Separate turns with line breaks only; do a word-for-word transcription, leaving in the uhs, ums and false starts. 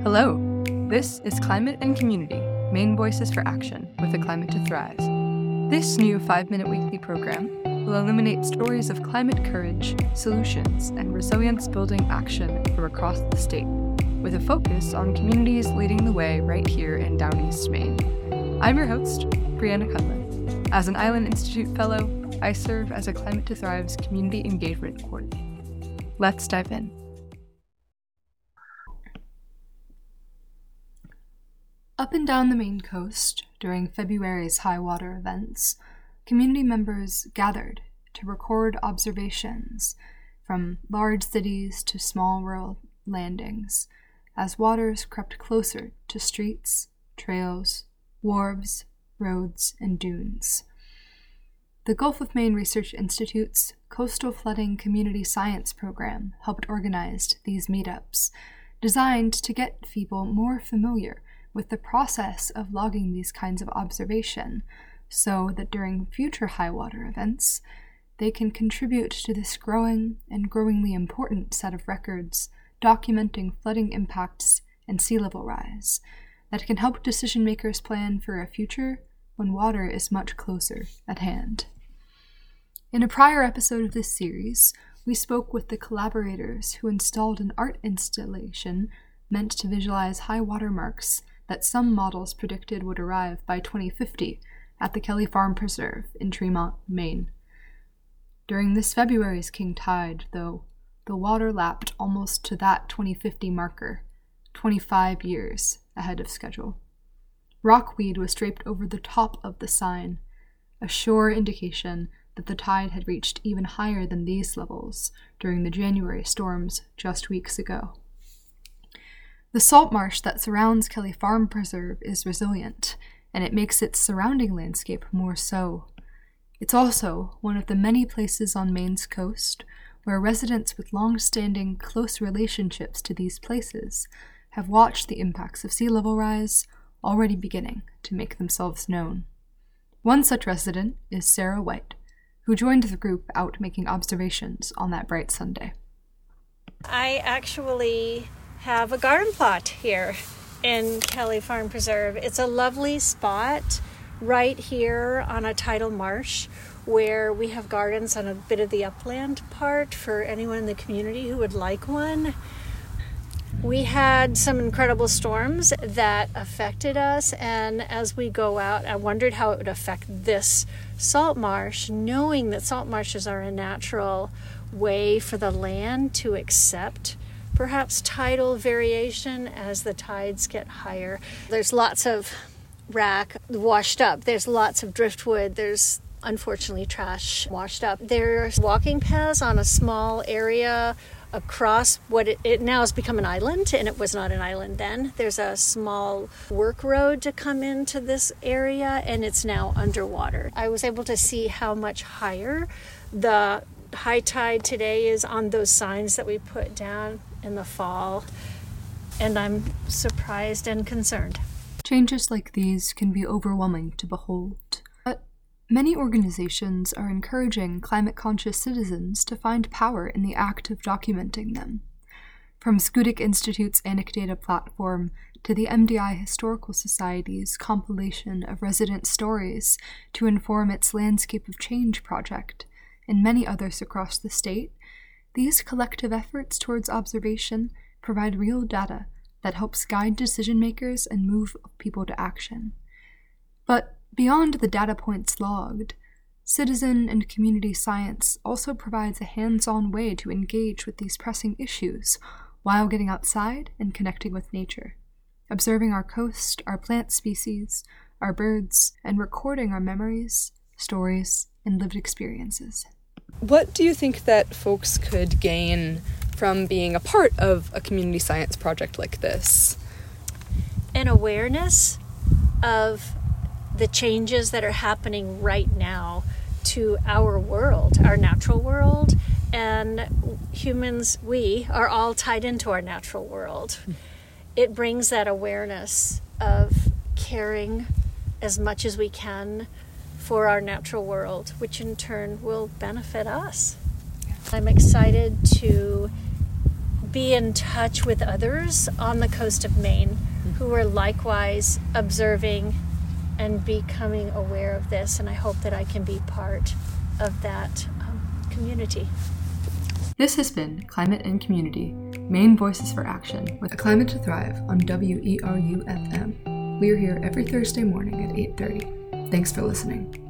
Hello, this is Climate and Community, Maine Voices for Action with A Climate to Thrive. This new five-minute weekly program will illuminate stories of climate courage, solutions, and resilience-building action from across the state, with a focus on communities leading the way right here in Down East Maine. I'm your host, Brianna Cutler. As an Island Institute Fellow, I serve as A Climate to Thrive's Community Engagement Coordinator. Let's dive in. Up and down the Maine coast, during February's high water events, community members gathered to record observations from large cities to small rural landings as waters crept closer to streets, trails, wharves, roads, and dunes. The Gulf of Maine Research Institute's Coastal Flooding Community Science program helped organize these meetups, designed to get people more familiar with the process of logging these kinds of observation, so that during future high water events, they can contribute to this growing and growingly important set of records documenting flooding impacts and sea level rise that can help decision makers plan for a future when water is much closer at hand. In a prior episode of this series, we spoke with the collaborators who installed an art installation meant to visualize high water marks that some models predicted would arrive by twenty fifty at the Kelly Farm Preserve in Tremont, Maine. During this February's king tide, though, the water lapped almost to that twenty fifty marker, twenty-five years ahead of schedule. Rockweed was draped over the top of the sign, a sure indication that the tide had reached even higher than these levels during the January storms just weeks ago. The salt marsh that surrounds Kelly Farm Preserve is resilient, and it makes its surrounding landscape more so. It's also one of the many places on Maine's coast where residents with long-standing, close relationships to these places have watched the impacts of sea level rise already beginning to make themselves known. One such resident is Sarah White, who joined the group out making observations on that bright Sunday.
I actually have a garden plot here in Kelly Farm Preserve. It's a lovely spot right here on a tidal marsh where we have gardens on a bit of the upland part for anyone in the community who would like one. We had some incredible storms that affected us, and as we go out, I wondered how it would affect this salt marsh, knowing that salt marshes are a natural way for the land to accept perhaps tidal variation as the tides get higher. There's lots of wrack washed up. There's lots of driftwood. There's unfortunately trash washed up. There's walking paths on a small area across what it, it now has become an island, and it was not an island then. There's a small work road to come into this area, and it's now underwater. I was able to see how much higher the high tide today is on those signs that we put down in the fall, and I'm surprised and concerned.
Changes like these can be overwhelming to behold, but many organizations are encouraging climate-conscious citizens to find power in the act of documenting them. From Schoodic Institute's Anecdata platform to the M D I Historical Society's compilation of resident stories to inform its Landscape of Change project, and many others across the state, these collective efforts towards observation provide real data that helps guide decision makers and move people to action. But beyond the data points logged, citizen and community science also provides a hands-on way to engage with these pressing issues while getting outside and connecting with nature, observing our coast, our plant species, our birds, and recording our memories, stories, and lived experiences.
What do you think that folks could gain from being a part of a community science project like this?
An awareness of the changes that are happening right now to our world, our natural world, and humans, we are all tied into our natural world. It brings that awareness of caring as much as we can for our natural world, which in turn will benefit us. I'm excited to be in touch with others on the coast of Maine who are likewise observing and becoming aware of this, and I hope that I can be part of that um, community.
This has been Climate and Community, Maine Voices for Action, with A Climate to Thrive on W E R U F M. We are here every Thursday morning at eight thirty. Thanks for listening.